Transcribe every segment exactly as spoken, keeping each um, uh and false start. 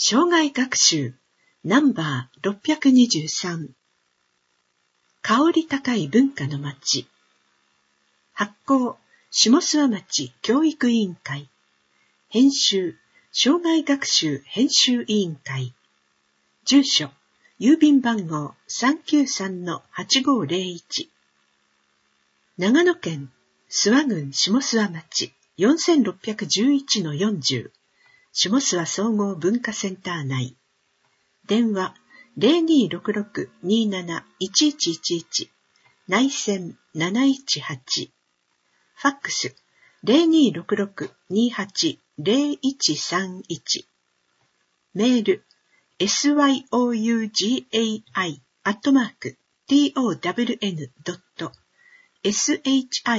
生涯学習ナンバーろっぴゃくにじゅうさん香り高い文化の街発行下諏訪町教育委員会編集生涯学習編集委員会住所郵便番号 さんきゅうさんのはちごーぜろいち 長野県諏訪郡下諏訪町 よんせんろっぴゃくじゅういちのよんじゅう下諏訪総合文化センター内電話 ゼロにーろくろく にーなな いちいちいちいち 内線なないちはちファックス ゼロにーろくろく にーはち ゼロいちさんいちメール エスワイオーユージェーアイ アットマーク ティーオーダブリューエヌ ドット シモスワ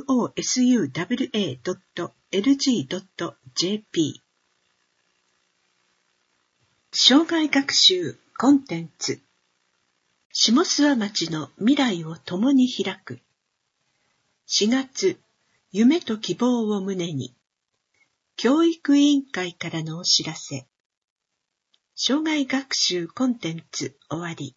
ドット エルジー ドット ジェーピー 生涯学習コンテンツ下諏訪町の未来を共に開くしがつ夢と希望を胸に教育委員会からのお知らせ生涯学習コンテンツ終わり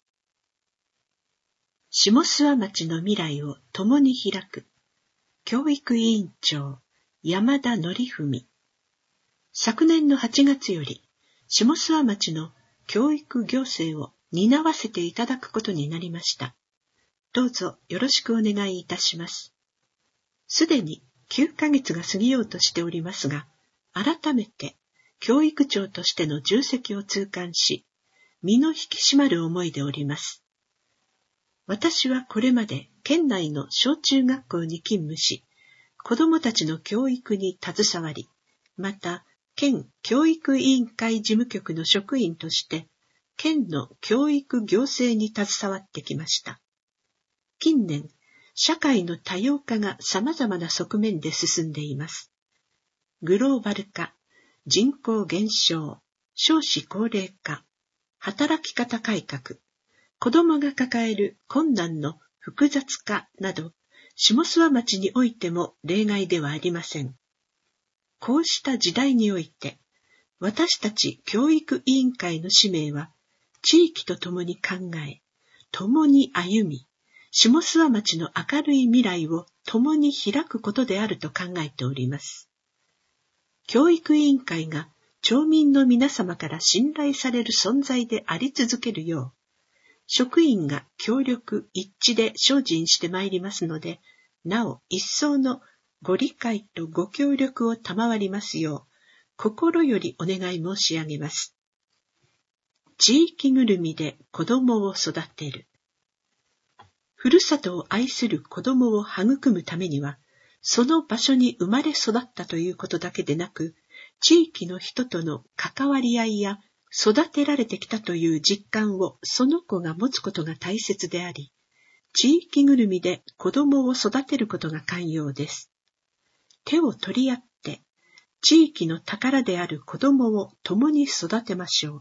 下諏訪町の未来を共に開く教育委員長山田則文昨年のはちがつより下諏訪町の教育行政を担わせていただくことになりました。どうぞよろしくお願いいたします。すでにきゅうかげつが過ぎようとしておりますが、改めて教育長としての重責を痛感し、身の引き締まる思いでおります。私はこれまで県内の小中学校に勤務し、子どもたちの教育に携わり、また、県教育委員会事務局の職員として、県の教育行政に携わってきました。近年、社会の多様化が様々な側面で進んでいます。グローバル化、人口減少、少子高齢化、働き方改革、子どもが抱える困難の複雑化など、下諏訪町においても例外ではありません。こうした時代において、私たち教育委員会の使命は、地域と共に考え、共に歩み、下諏訪町の明るい未来を共に開くことであると考えております。教育委員会が町民の皆様から信頼される存在であり続けるよう、職員が協力一致で精進してまいりますので、なお一層のご理解とご協力を賜りますよう、心よりお願い申し上げます。地域ぐるみで子どもを育てる。ふるさとを愛する子どもを育むためには、その場所に生まれ育ったということだけでなく、地域の人との関わり合いや育てられてきたという実感をその子が持つことが大切であり、地域ぐるみで子どもを育てることが肝要です。手を取り合って、地域の宝である子どもを共に育てましょう。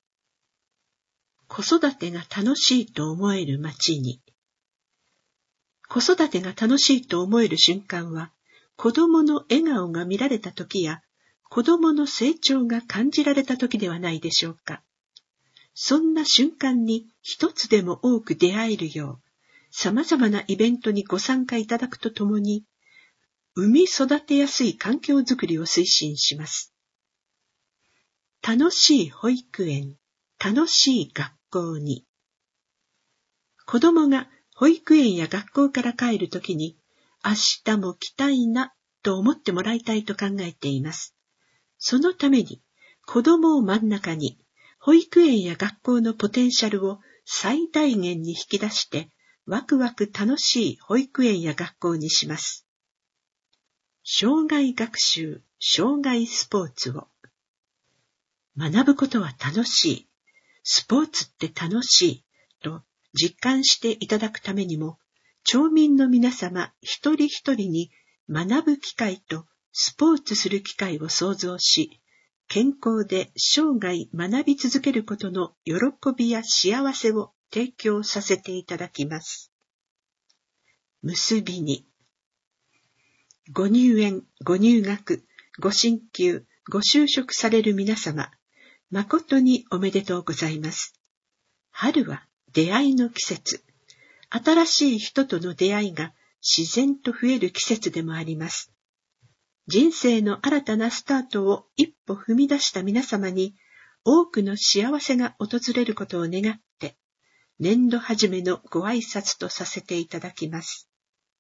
子育てが楽しいと思える町に。子育てが楽しいと思える瞬間は、子どもの笑顔が見られたときや、子どもの成長が感じられたときではないでしょうか。そんな瞬間に一つでも多く出会えるよう、様々なイベントにご参加いただくとともに、産み育てやすい環境づくりを推進します。楽しい保育園、楽しい学校に。子供が保育園や学校から帰るときに、明日も来たいなと思ってもらいたいと考えています。そのために、子供を真ん中に、保育園や学校のポテンシャルを最大限に引き出して、ワクワク楽しい保育園や学校にします。生涯学習、生涯スポーツを。学ぶことは楽しい、スポーツって楽しいと実感していただくためにも、町民の皆様一人一人に学ぶ機会とスポーツする機会を創造し、健康で生涯学び続けることの喜びや幸せを提供させていただきます。結びに。ご入園、ご入学、ご進級、ご就職される皆様、 誠におめでとうございます。春は出会いの季節。新しい人との出会いが自然と増える季節でもあります。人生の新たなスタートを一歩踏み出した皆様に多くの幸せが訪れることを願って、年度初めのご挨拶とさせていただきます。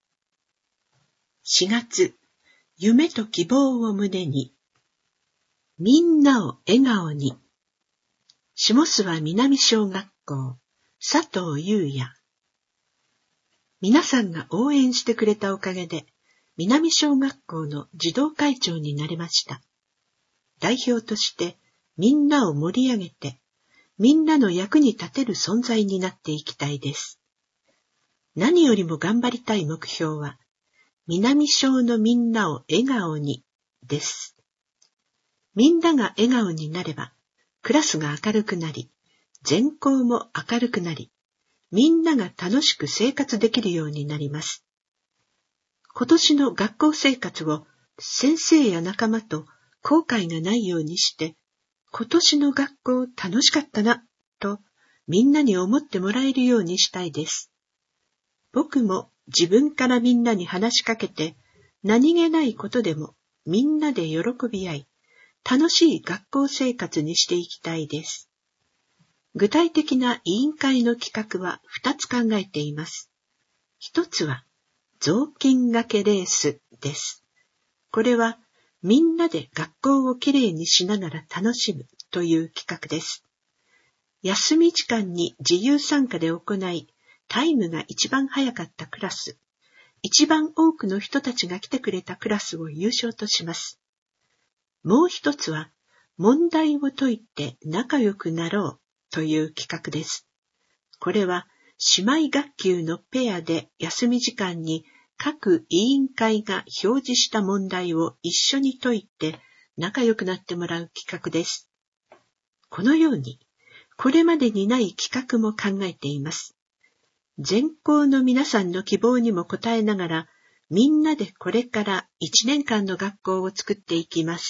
しがつ、夢と希望を胸に、みんなを笑顔に。下諏訪南小学校、佐藤優也。皆さんが応援してくれたおかげで、南小学校の児童会長になれました。代表としてみんなを盛り上げて、みんなの役に立てる存在になっていきたいです。何よりも頑張りたい目標は、南小のみんなを笑顔にです。みんなが笑顔になれば、クラスが明るくなり、全校も明るくなり、みんなが楽しく生活できるようになります。今年の学校生活を先生や仲間と後悔がないようにして、今年の学校楽しかったな、とみんなに思ってもらえるようにしたいです。僕も自分からみんなに話しかけて、何気ないことでもみんなで喜び合い、楽しい学校生活にしていきたいです。具体的な委員会の企画はふたつ考えています。ひとつは、雑巾がけレースです。これは、みんなで学校をきれいにしながら楽しむという企画です。休み時間に自由参加で行い、タイムが一番早かったクラス、一番多くの人たちが来てくれたクラスを優勝とします。もう一つは、問題を解いて仲良くなろうという企画です。これは、姉妹学級のペアで休み時間に各委員会が表示した問題を一緒に解いて仲良くなってもらう企画です。このように、これまでにない企画も考えています。全校の皆さんの希望にも応えながら、みんなでこれから一年間の学校を作っていきます。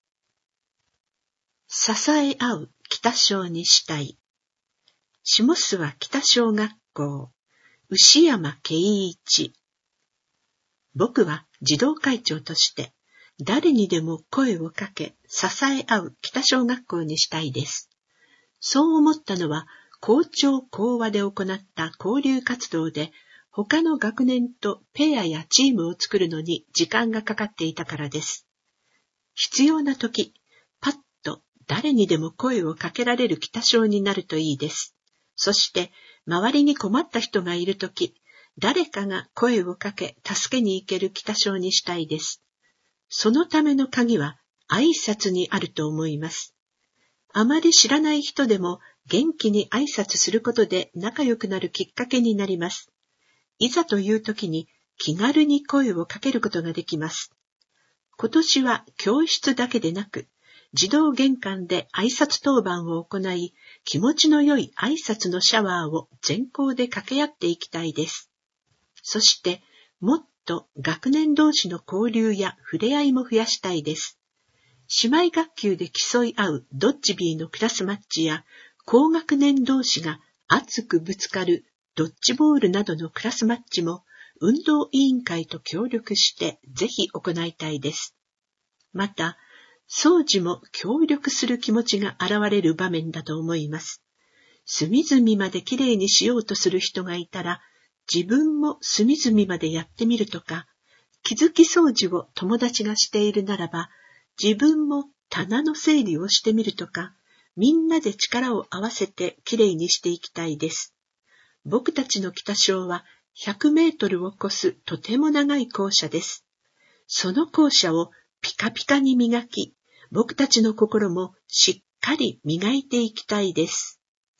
支え合う北小にしたい。下諏訪北小学校、牛山圭一。僕は児童会長として、誰にでも声をかけ、支え合う北小学校にしたいです。そう思ったのは、校長講話で行った交流活動で、他の学年とペアやチームを作るのに時間がかかっていたからです。必要な時、パッと誰にでも声をかけられる北小になるといいです。そして、周りに困った人がいるとき、誰かが声をかけ、助けに行ける北小にしたいです。そのための鍵は、挨拶にあると思います。あまり知らない人でも、元気に挨拶することで仲良くなるきっかけになります。いざというときに、気軽に声をかけることができます。今年は教室だけでなく、児童玄関で挨拶当番を行い、気持ちの良い挨拶のシャワーを全校で掛け合っていきたいです。そして、もっと学年同士の交流や触れ合いも増やしたいです。姉妹学級で競い合うドッジビーのクラスマッチや、高学年同士が熱くぶつかるドッジボールなどのクラスマッチも、運動委員会と協力してぜひ行いたいです。また、掃除も協力する気持ちが現れる場面だと思います。隅々まできれいにしようとする人がいたら、自分も隅々までやってみるとか、気づき掃除を友達がしているならば、自分も棚の整理をしてみるとか、みんなで力を合わせてきれいにしていきたいです。僕たちの北小はひゃくメートルを超すとても長い校舎です。その校舎をピカピカに磨き、僕たちの心もしっかり磨いていきたいです。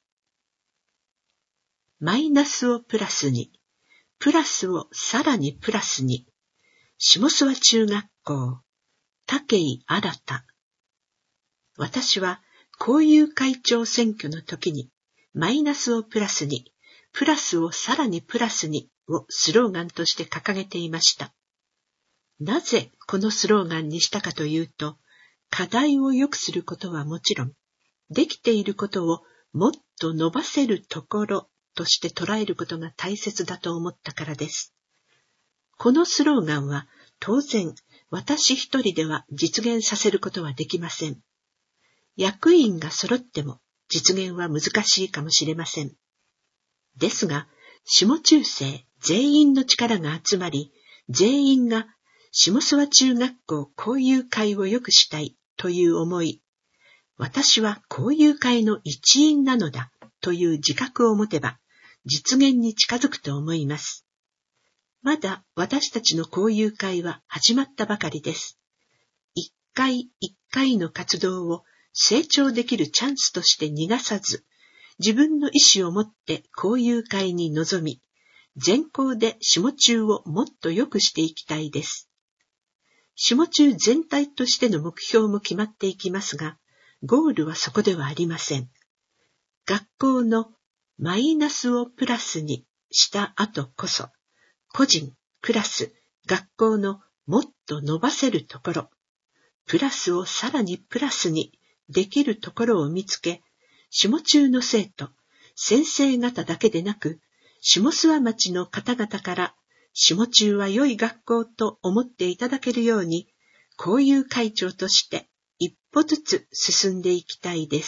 マイナスをプラスに、プラスをさらにプラスに。下諏訪中学校、武井新。私は校友会長選挙の時に、マイナスをプラスに、プラスをさらにプラスにをスローガンとして掲げていました。なぜこのスローガンにしたかというと、課題を良くすることはもちろん、 できていることをもっと伸ばせるところとして捉えることが大切だと思ったからです。このスローガンは当然私一人では実現させることはできません。役員が揃っても実現は難しいかもしれません。ですが、下中生全員の力が集まり、全員が下諏訪中学校交友会を良くしたいという思い、私は交友会の一員なのだという自覚を持てば、実現に近づくと思います。まだ私たちの交友会は始まったばかりです。一回一回の活動を成長できるチャンスとして逃がさず、自分の意思を持って交友会に臨み、全校で下中をもっと良くしていきたいです。下中全体としての目標も決まっていきますが、ゴールはそこではありません。学校のマイナスをプラスにした後こそ、個人、クラス、学校のもっと伸ばせるところ、プラスをさらにプラスにできるところを見つけ、下中の生徒、先生方だけでなく、下諏訪町の方々から下中は良い学校と思っていただけるように、交友会長として一歩ずつ進んでいきたいです。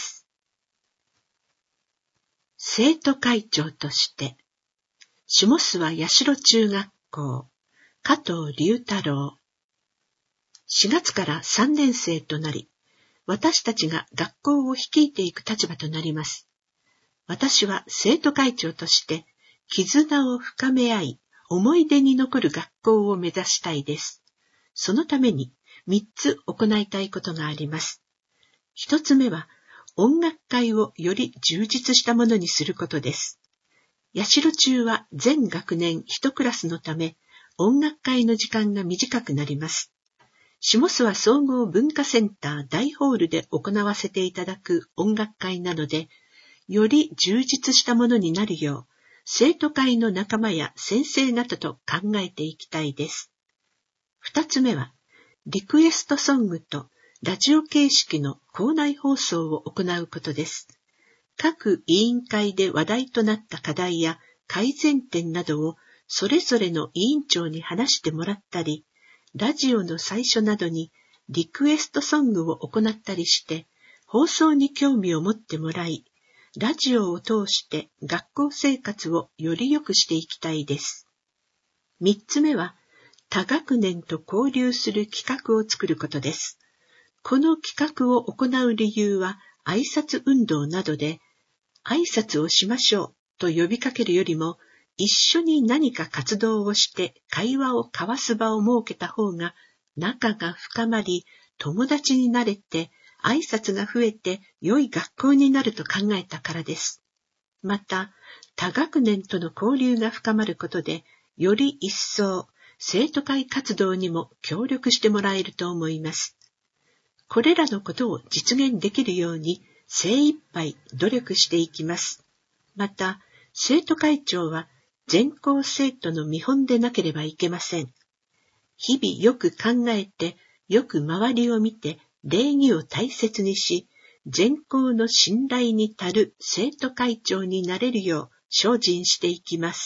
生徒会長として、下諏訪八代中学校、加藤龍太郎。しがつからさんねん生となり、私たちが学校を率いていく立場となります。私は生徒会長として、絆を深め合い、思い出に残る学校を目指したいです。そのためにみっつ行いたいことがあります。一つ目は、音楽会をより充実したものにすることです。八代中は全学年一クラスのため、音楽会の時間が短くなります。下諏訪総合文化センター大ホールで行わせていただく音楽会なので、より充実したものになるよう、生徒会の仲間や先生方と考えていきたいです。二つ目は、リクエストソングとラジオ形式の校内放送を行うことです。各委員会で話題となった課題や改善点などをそれぞれの委員長に話してもらったり、ラジオの最初などにリクエストソングを行ったりして、放送に興味を持ってもらい、ラジオを通して学校生活をより良くしていきたいです。三つ目は、他学年と交流する企画を作ることです。この企画を行う理由は、挨拶運動などで、挨拶をしましょうと呼びかけるよりも、一緒に何か活動をして会話を交わす場を設けた方が仲が深まり、友達になれて挨拶が増えて良い学校になると考えたからです。また、他学年との交流が深まることで、より一層生徒会活動にも協力してもらえると思います。これらのことを実現できるように精一杯努力していきます。また、生徒会長は全校生徒の見本でなければいけません。日々よく考えて、よく周りを見て、礼儀を大切にし、全校の信頼に足る生徒会長になれるよう精進していきます。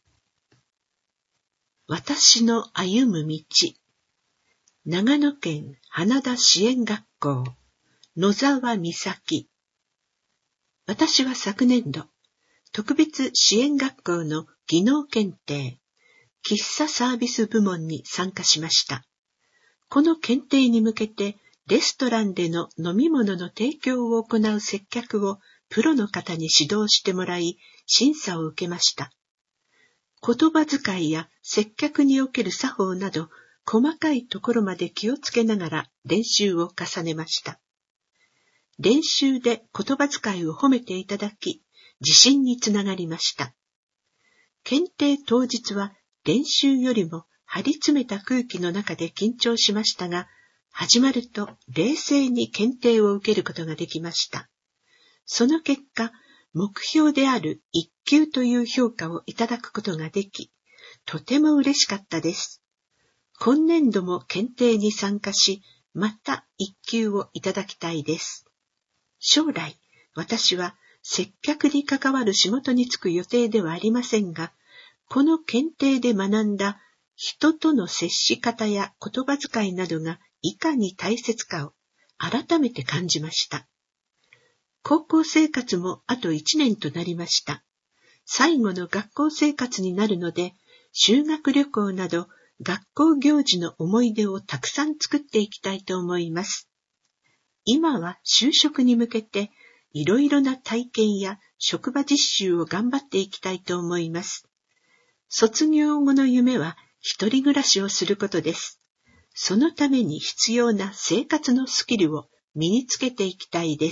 私の歩む道。長野県花田支援学校、野沢美咲。私は昨年度、特別支援学校の技能検定、喫茶サービス部門に参加しました。この検定に向けて、レストランでの飲み物の提供を行う接客をプロの方に指導してもらい、審査を受けました。言葉遣いや接客における作法など、細かいところまで気をつけながら練習を重ねました。練習で言葉遣いを褒めていただき、自信につながりました。検定当日は練習よりも張り詰めた空気の中で緊張しましたが、始まると冷静に検定を受けることができました。その結果、目標である一級という評価をいただくことができ、とても嬉しかったです。今年度も検定に参加し、また一級をいただきたいです。 将来、私は接客に関わる仕事に就く予定ではありませんが、この検定で学んだ人との接し方や言葉遣いなどがいかに大切かを改めて感じました。高校生活もあといちねんとなりました。最後の学校生活になるので、修学旅行など学校行事の思い出をたくさん作っていきたいと思います。今は就職に向けていろいろな体験や職場実習を頑張っていきたいと思います。卒業後の夢は一人暮らしをすることです。そのために必要な生活のスキルを身につけていきたいです。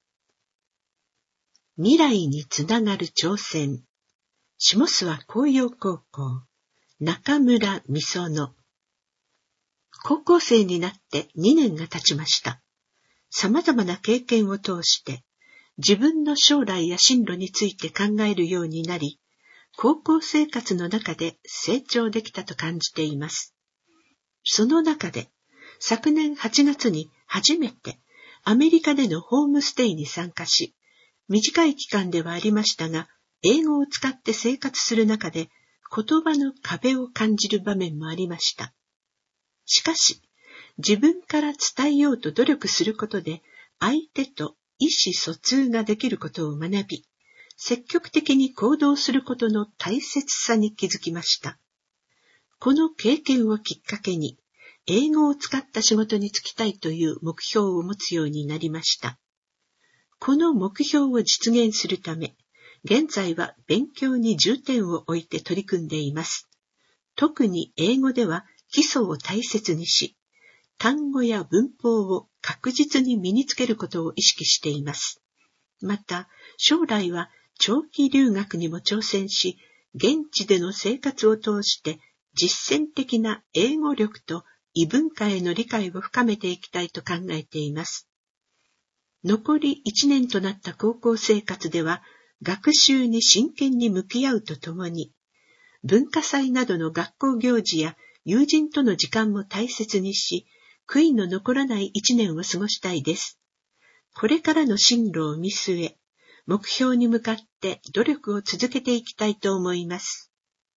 未来につながる挑戦。下諏訪工業高校、中村美園。高校生になってにねんが経ちました。様々な経験を通して、自分の将来や進路について考えるようになり、高校生活の中で成長できたと感じています。その中で、昨年はちがつに初めてアメリカでのホームステイに参加し、短い期間ではありましたが、英語を使って生活する中で言葉の壁を感じる場面もありました。しかし、自分から伝えようと努力することで、相手と意思疎通ができることを学び、積極的に行動することの大切さに気づきました。この経験をきっかけに、英語を使った仕事に就きたいという目標を持つようになりました。この目標を実現するため、現在は勉強に重点を置いて取り組んでいます。特に英語では基礎を大切にし、単語や文法を確実に身につけることを意識しています。また、将来は長期留学にも挑戦し、現地での生活を通して実践的な英語力と異文化への理解を深めていきたいと考えています。残りいちねんとなった高校生活では、学習に真剣に向き合うとともに、文化祭などの学校行事や友人との時間も大切にし、悔いの残らない一年を過ごしたいです。これからの進路を見据え、目標に向かって努力を続けていきたいと思います。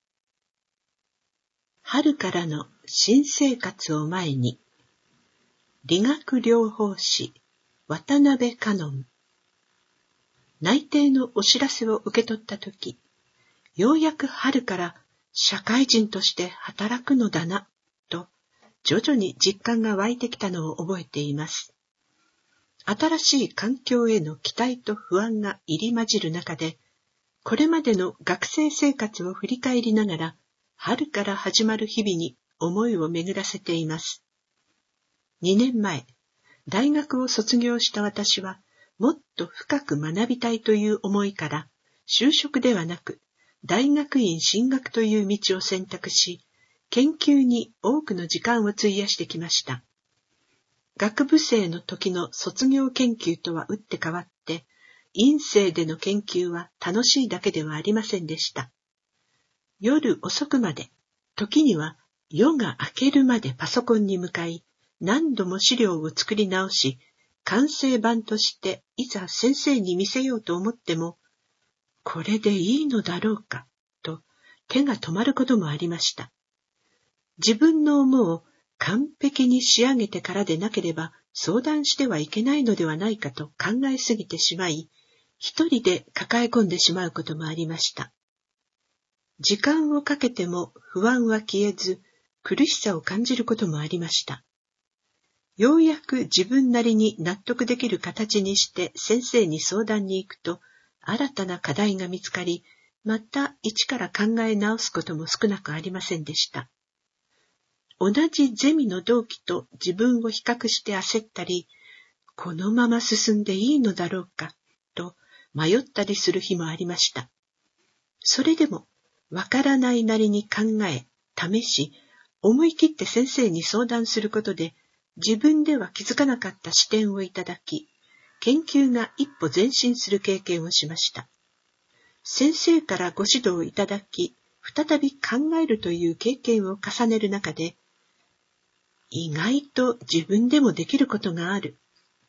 春からの新生活を前に、理学療法士、渡辺香音。内定のお知らせを受け取ったとき、ようやく春から社会人として働くのだな、と徐々に実感が湧いてきたのを覚えています。新しい環境への期待と不安が入り混じる中で、これまでの学生生活を振り返りながら、春から始まる日々に思いを巡らせています。にねんまえ、大学を卒業した私は、もっと深く学びたいという思いから、就職ではなく、大学院進学という道を選択し、研究に多くの時間を費やしてきました。学部生の時の卒業研究とは打って変わって、院生での研究は楽しいだけではありませんでした。夜遅くまで、時には夜が明けるまでパソコンに向かい、何度も資料を作り直し、完成版としていざ先生に見せようと思っても、これでいいのだろうか、と手が止まることもありました。自分の思うを完璧に仕上げてからでなければ相談してはいけないのではないかと考えすぎてしまい、一人で抱え込んでしまうこともありました。時間をかけても不安は消えず、苦しさを感じることもありました。ようやく自分なりに納得できる形にして先生に相談に行くと、新たな課題が見つかり、また一から考え直すことも少なくありませんでした。同じゼミの同期と自分を比較して焦ったり、このまま進んでいいのだろうか、と迷ったりする日もありました。それでも、わからないなりに考え、試し、思い切って先生に相談することで、自分では気づかなかった視点をいただき、研究が一歩前進する経験をしました。先生からご指導いただき、再び考えるという経験を重ねる中で、意外と自分でもできることがある、と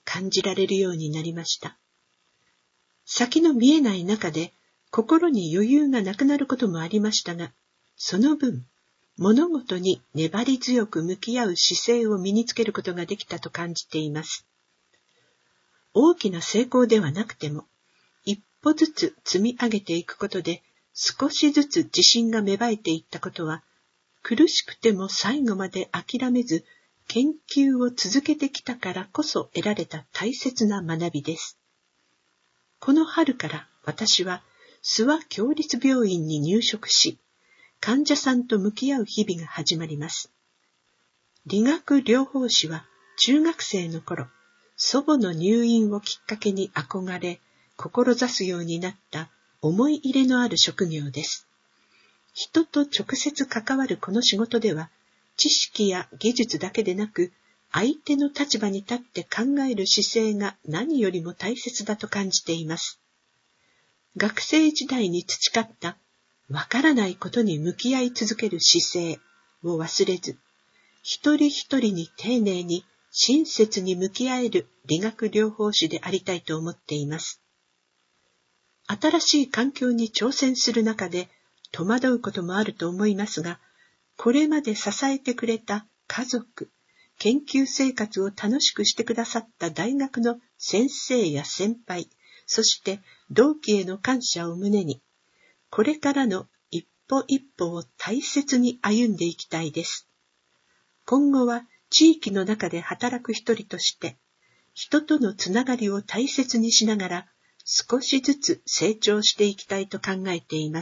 感じられるようになりました。先の見えない中で心に余裕がなくなることもありましたが、その分、物事に粘り強く向き合う姿勢を身につけることができたと感じています。大きな成功ではなくても、一歩ずつ積み上げていくことで、少しずつ自信が芽生えていったことは、苦しくても最後まで諦めず、研究を続けてきたからこそ得られた大切な学びです。この春から私は諏訪協立病院に入職し、患者さんと向き合う日々が始まります。理学療法士は中学生の頃、祖母の入院をきっかけに憧れ、志すようになった思い入れのある職業です。人と直接関わるこの仕事では、知識や技術だけでなく、相手の立場に立って考える姿勢が何よりも大切だと感じています。学生時代に培ったわからないことに向き合い続ける姿勢を忘れず、一人一人に丁寧に親切に向き合える理学療法士でありたいと思っています。新しい環境に挑戦する中で戸惑うこともあると思いますが、これまで支えてくれた家族、研究生活を楽しくしてくださった大学の先生や先輩、そして同期への感謝を胸に、これからの一歩一歩を大切に歩んでいきたいです。今後は地域の中で働く一人として、人とのつながりを大切にしながら、少しずつ成長していきたいと考えています。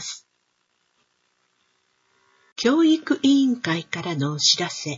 教育委員会からのお知らせ。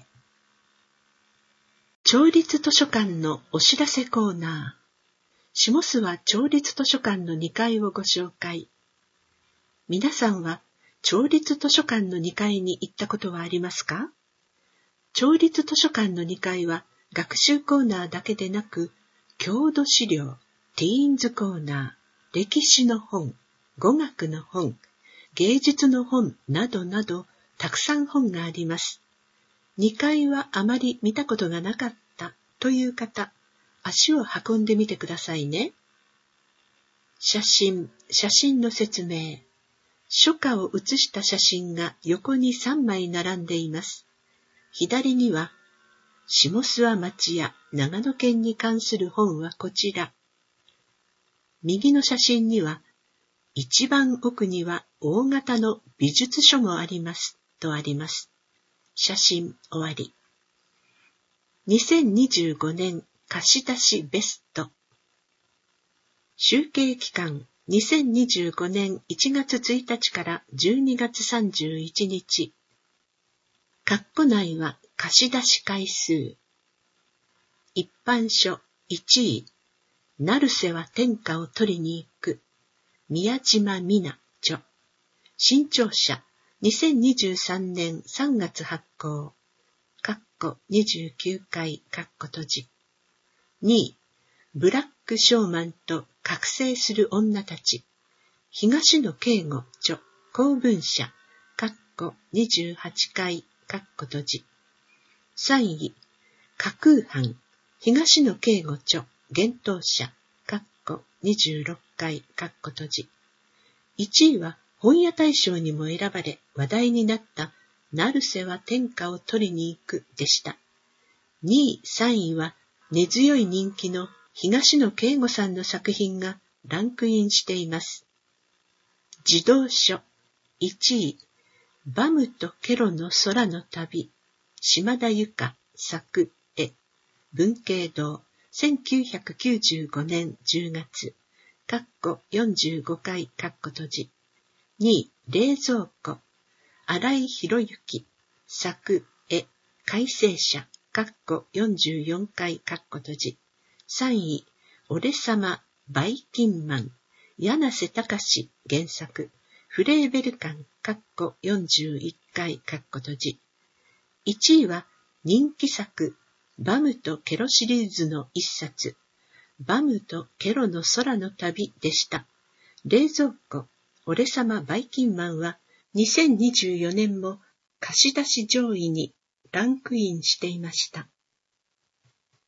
町立図書館のお知らせコーナー。下諏訪町立図書館のにかいをご紹介。皆さんは町立図書館のにかいに行ったことはありますか？町立図書館のにかいは学習コーナーだけでなく、郷土資料、ティーンズコーナー、歴史の本、語学の本、芸術の本などなどたくさん本があります。にかいはあまり見たことがなかったという方、足を運んでみてくださいね。写真、写真の説明。書家を写した写真が横にさんまい並んでいます。左には、下諏訪町や長野県に関する本はこちら。右の写真には、一番奥には大型の美術書もありますとあります。写真終わり。にせんにじゅうごねん貸し出しベスト。集計期間にせんにじゅうごねんいちがつついたちからじゅうにがつさんじゅういちにち。括弧内は貸し出し回数。一般書いちい。成瀬は天下を取りに行く。宮島美奈著。新潮社にせんにじゅうさんねんさんがつ発行。括弧にじゅうきゅうかい括弧閉じ。にい。ブラックショーマンと覚醒する女たち。東野圭吾著。公文社。括弧にじゅうはちかい括弧閉じ。さんい。架空犯。東野圭吾著。幻冬舎。括弧にじゅうろっかい括弧閉じ。いちいは本屋大賞にも選ばれ話題になった成瀬は天下を取りに行くでした。にい、さんいは根強い人気の東野圭吾さんの作品がランクインしています。児童書いちい、バムとケロの空の旅、島田由香作絵、文慶堂、せんきゅうひゃくきゅうじゅうごねんじゅうがつ、括弧よんじゅうごかい括弧閉じ。にい、冷蔵庫、新井博之作絵、改正者、括弧よんじゅうよんかい括弧閉じ。さんい、俺様バイキンマン、柳瀬隆原作、フレーベル館、括弧よんじゅういっかい括弧閉じ。いちいは人気作、バムとケロシリーズの一冊、バムとケロの空の旅でした。冷蔵庫、俺様バイキンマンはにせんにじゅうよねんも貸し出し上位にランクインしていました。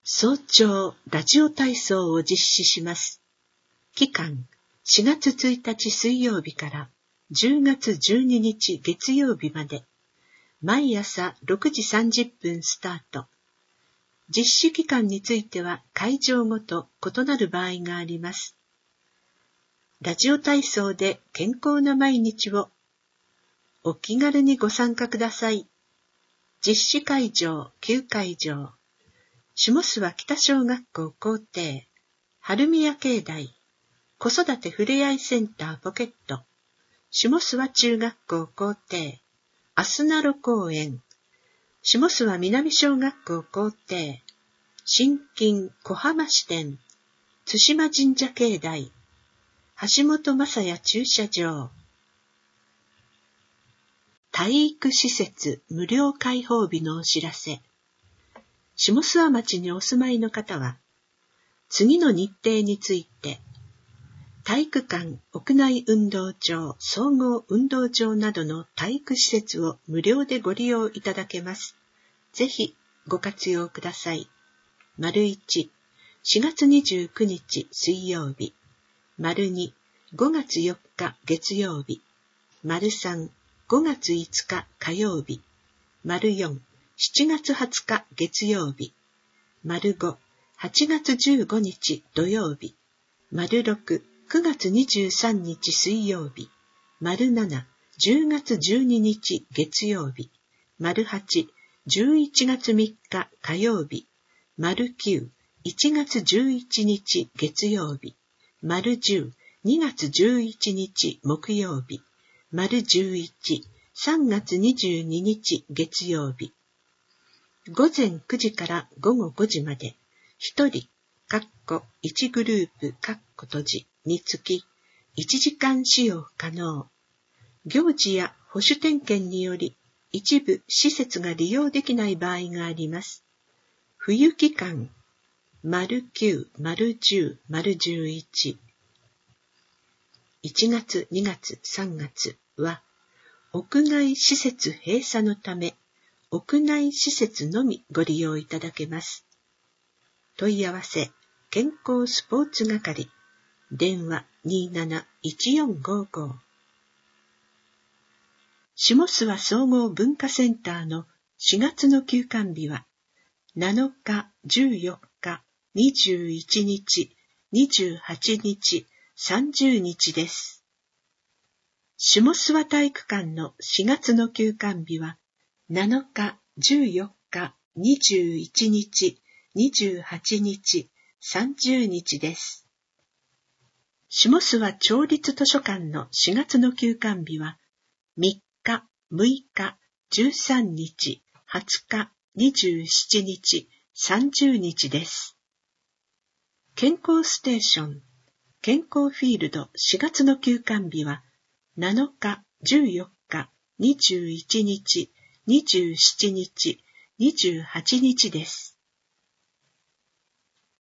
早朝ラジオ体操を実施します。期間しがつついたち水曜日からじゅうがつじゅうににち月曜日まで、毎朝ろくじさんじゅっぷんスタート。実施期間については会場ごと異なる場合があります。ラジオ体操で健康な毎日をお気軽にご参加ください。実施会場きゅうかいじょう、下諏訪北小学校校庭、春宮境内、子育てふれあいセンターポケット、下諏訪中学校校庭、あすなろ公園、下諏訪南小学校校庭、新金小浜支店、津島神社境内、橋本正也駐車場。体育施設無料開放日のお知らせ。下諏訪町にお住まいの方は、次の日程について、体育館、屋内運動場、総合運動場などの体育施設を無料でご利用いただけます。ぜひご活用ください。丸いち、しがつにじゅうくにち水曜日。丸に、ごがつよっか月曜日。丸さん、ごがついつか火曜日。丸よん、しちがつはつか月曜日。丸ご、はちがつじゅうごにち土曜日。丸ろく、くがつにじゅうさんにち水曜日。丸なな、じゅうがつじゅうににち月曜日。丸はち、じゅういちがつみっか火曜日。丸きゅう、いちがつじゅういちにち月曜日。丸じゅう、にがつじゅういちにち木曜日。丸じゅういち、さんがつにじゅうににち月曜日。ごぜんくじからごごごじまで、ひとり、かっこいちグループ、かっこ閉じにつき、いちじかん使用可能。行事や保守点検により、一部施設が利用できない場合があります。冬期間、丸きゅう、丸じゅう、丸じゅういち。いちがつ、にがつ、さんがつは、屋外施設閉鎖のため、屋内施設のみご利用いただけます。問い合わせ、健康スポーツ係、電話 にーなないちよんごご。下諏訪総合文化センターのしがつの休館日は、なのか、じゅうよっか、にじゅういちにち、にじゅうはちにち、さんじゅうにちです。下諏訪体育館のしがつの休館日は、なのか、じゅうよっか、にじゅういちにち、にじゅうはちにち、さんじゅうにちです。下諏訪町立図書館のしがつの休館日は、みっか、むいか、じゅうさんにち、はつか、にじゅうしちにち、さんじゅうにちです。健康ステーション、健康フィールドしがつの休館日は、なのか、じゅうよっか、にじゅういちにち、にじゅうしちにち、にじゅうはちにちです。